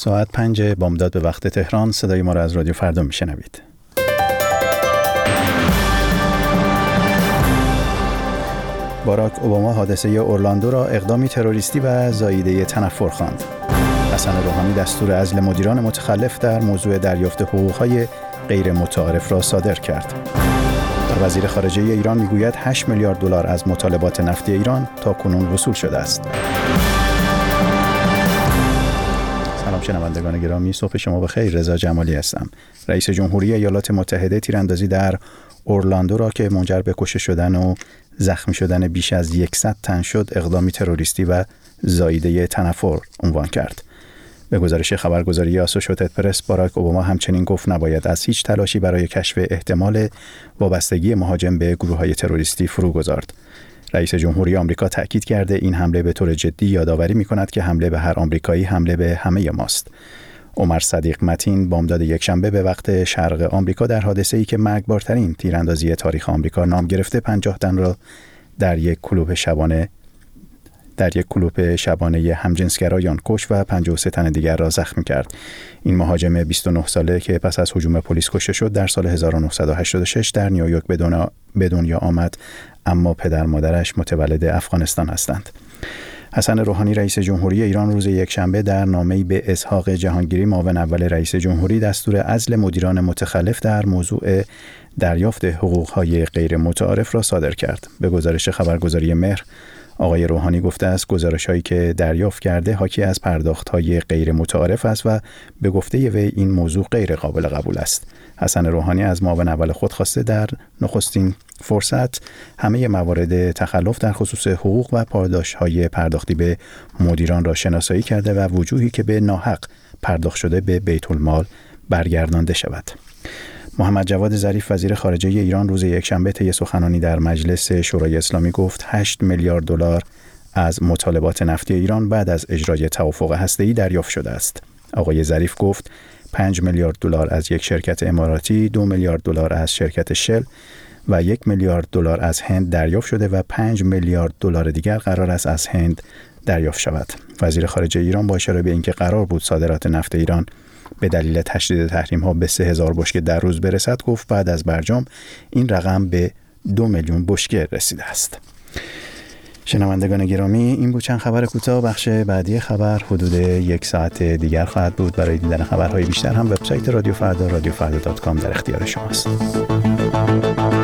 ساعت 5 بامداد به وقت تهران. صدای ما را از رادیو فردا میشنوید. باراک اوباما حادثه اورلاندو را اقدامی تروریستی و زاییده تنفر خواند. حسن روحانی دستور عزل مدیران متخلف در موضوع دریافت حقوق‌های غیر متعارف را صادر کرد. وزیر خارجه ایران میگوید 8 میلیارد دلار از مطالبات نفتی ایران تاکنون وصول شده است. سلام شنوندگان گرامی، صبح شما بخیر. رضا جمالی هستم. رئیس جمهوری ایالات متحده تیراندازی در اورلاندو را که منجر به کشته شدن و زخمی شدن بیش از 100 تن شد اقدامی تروریستی و زاییده تنفر عنوان کرد. به گزارش خبرگزاری آسوشییتد پرس، باراک اوباما همچنین گفت نباید از هیچ تلاشی برای کشف احتمال وابستگی مهاجم به گروه‌های تروریستی فرو گذارد. رئیس جمهوری آمریکا تأکید کرده این حمله به طور جدی یادآوری می‌کند که حمله به هر آمریکایی حمله به همه ماست. عمر صدیق متین بامداد یکشنبه به وقت شرق آمریکا در حادثه‌ای که مرگبارترین تیراندازی تاریخ آمریکا نام گرفته 50 تن را در یک کلوپ شبانه همجنسگرایان کش و 53 تن دیگر را زخمی کرد. این مهاجم 29 ساله که پس از هجوم پلیس کشته شد در سال 1986 در نیویورک به دنیا آمد، اما پدر مادرش متولد افغانستان هستند. حسن روحانی رئیس جمهوری ایران روز یکشنبه در نامه‌ای به اسحاق جهانگیری معاون اول رئیس جمهوری دستور عزل مدیران متخلف در موضوع دریافت حقوق‌های غیر متعارف را صادر کرد. به گزارش خبرگزاری مهر، آقای روحانی گفته است گزارش‌هایی که دریافت کرده حاکی از پرداخت‌های غیر متعارف است و به گفته وی این موضوع غیر قابل قبول است. حسن روحانی از معاون اول خود خواسته در نخستین فرصت همه موارد تخلف در خصوص حقوق و پاداش‌های پرداختی به مدیران را شناسایی کرده و وجوهی که به ناحق پرداخت شده به بیت المال برگردانده شود. محمد جواد ظریف وزیر خارجه ایران روز یکشنبه طی سخنرانی در مجلس شورای اسلامی گفت 8 میلیارد دلار از مطالبات نفتی ایران بعد از اجرای توافق هسته‌ای دریافت شده است. آقای ظریف گفت 5 میلیارد دلار از یک شرکت اماراتی، 2 میلیارد دلار از شرکت شل و 1 میلیارد دلار از هند دریافت شده و 5 میلیارد دلار دیگر قرار است از هند دریافت شود. وزیر خارجه ایران با اشاره به اینکه قرار بود صادرات نفت ایران به دلیل تشدید تحریم‌ها به 3000 بشکه در روز برسد، گفت بعد از برجام این رقم به 2 میلیون بشکه رسیده است. شنوندگان گرامی، این بود چند خبر کوتاه. بخش بعدی خبر حدود 1 ساعت دیگر خواهد بود. برای دیدن خبرهای بیشتر هم وبسایت رادیو فردا رادیوفردا.com در اختیار شماست.